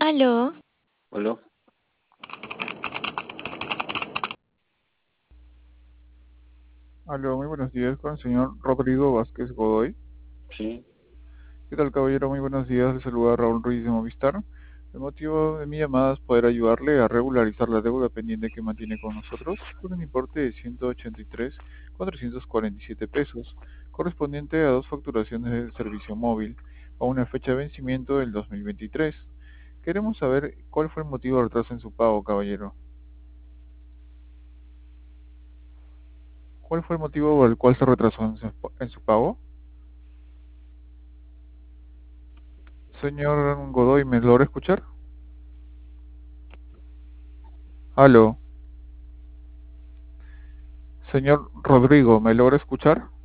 Aló, Hola, Aló, muy buenos días con el señor Rodrigo Vázquez Godoy. sí, ¿Qué tal, caballero? Muy buenos días. Le saluda Raúl Ruiz de Movistar. El motivo de mi llamada es poder ayudarle a regularizar la deuda pendiente que mantiene con nosotros por un importe de 183.447 pesos, correspondiente a dos facturaciones de servicio móvil a una fecha de vencimiento del 2023. Queremos saber cuál fue el motivo de retraso en su pago, caballero. ¿Cuál fue el motivo por el cual se retrasó en su pago? Señor Godoy, ¿me logra escuchar? Aló. Señor Rodrigo, ¿me logra escuchar?